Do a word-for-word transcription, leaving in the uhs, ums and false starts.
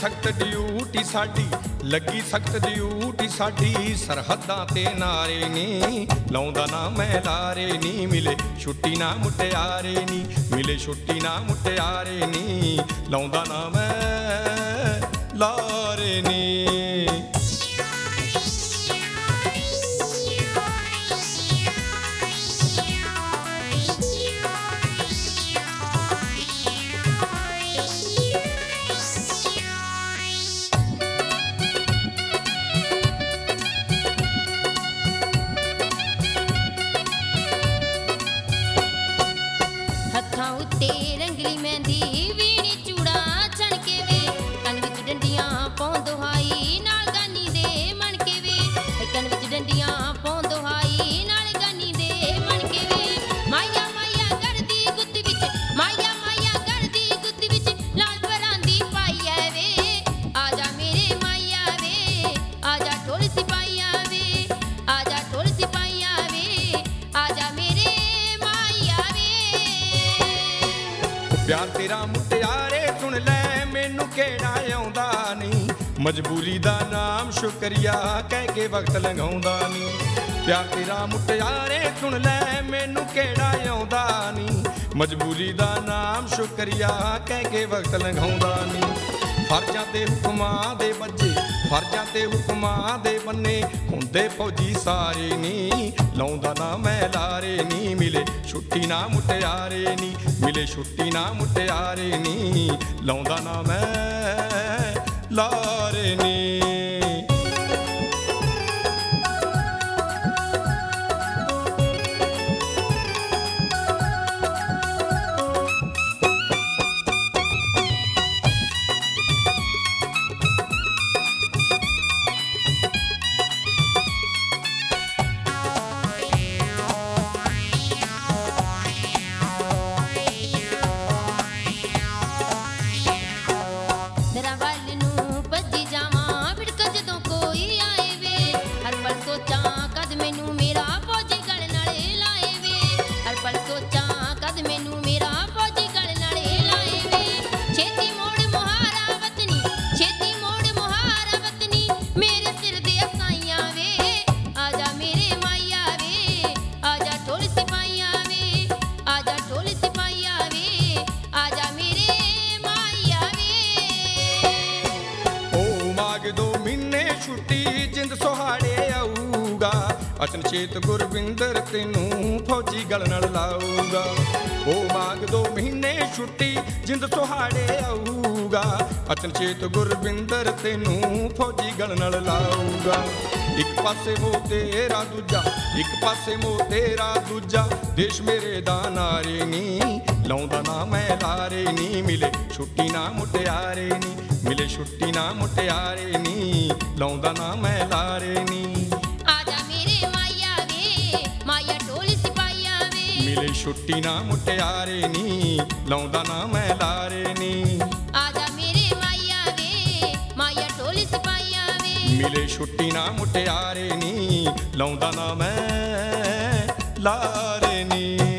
सख्त ड्यूटी साडी, लगी सख्त ड्यूटी साडी, सरहदां ते नारे नी, लाउंदा ना मैं लारे नी, मिले छुट्टी ना मुटियारे नी, मिले छुट्टी ना मुटियारे नी, लाउंदा ना मैं लारे नी। हत्थां उत्ते रंगली मेहंदी, वीणी चूड़ा छणके वे, कन विच डंडियां पाउं दुहाई, नाल गानी दे मन के वे, कन विच डंडियां पाउं दुहाई, नाल गानी दे मन के वे। माया माया करदी गुत्त विच, माया माया करदी गुत्त विच, लाल परांदी पाईया वे, आजा मेरे माया वे, आजा ढोल सिपाहिया वे, आजा ढोल सिपाहिया वे, आजा मेरे माया वे। प्यार तेरा मुटियारे सुन लै, मैनू केड़ा आउंदा नहीं, मजबूरी दा नाम शुक्रिया कह के वक्त लंघाउंदा नहीं। प्यार तेरा मुटियारे सुन लै, मैनू केड़ा आउंदा नहीं, मजबूरी दा नाम शुक्रिया कह के वक्त लंघाउंदा नहीं। फर्जां ते हुक्मां दे बज्जे, फर्जां ते हुक्मां दे बन्ने, हुंदे फौजी सारे नी, लाउंदा ना मैं लारे नी, मिले छुट्टी ना मुटियारे नी, मिले छुट्टी ना मुटियारे नी, लाउंदा ना मैं लारे नी। दरा वल नूं भज्जी जावां, विड़क जदों कोई आए वे, हर पल सोचां कद मैनू मेरा फौजी गल नाले लाए वे, हर पल सोचां कद मैनू मेरा फौजी गल नाले लाए वे। छेती मोड़ मुहारा वतनी, छेती मोड़ मुहारा वतनी, मेरे सिर दे साइयां वे, आजा मेरे माइया वे, आजा ढोल सिपाहिया वे, आजा ढोल सिपाहिया वे, आजा मेरे माइया वे। ओ माग दो महीने छुट्टी, जिंद सोहाड़े आऊगा, अचनचेत गुरविंदर तेनू फौजी गल नाल लाऊगा। ओ माग दो महीने छुट्टी, जिंद सोहाड़े आऊगा, अचनचेत गुरविंदर तेनू फौजी गल नाल लाऊगा। एक पासे मो तेरा दूजा, एक पासे मो तेरा दूजा, देश मेरे दा नारे नी, लाउंदा ना मैं लारे नी, मिले छुट्टी ना मुटियारे नी, मिले छुट्टी ना मुटियारे नी, लाउंदा ना मैं लारे नी। आजा मेरे माइया वे, माइया ढोल सिपाहिया वे, मिले छुट्टी ना मुटियारे नी, लाउंदा ना मैं लारे नी। आजा मेरे माइया वे, माइया ढोल सिपाहिया वे, मिले छुट्टी ना मुटियारे नी, लाउंदा ना मैं लारे नी।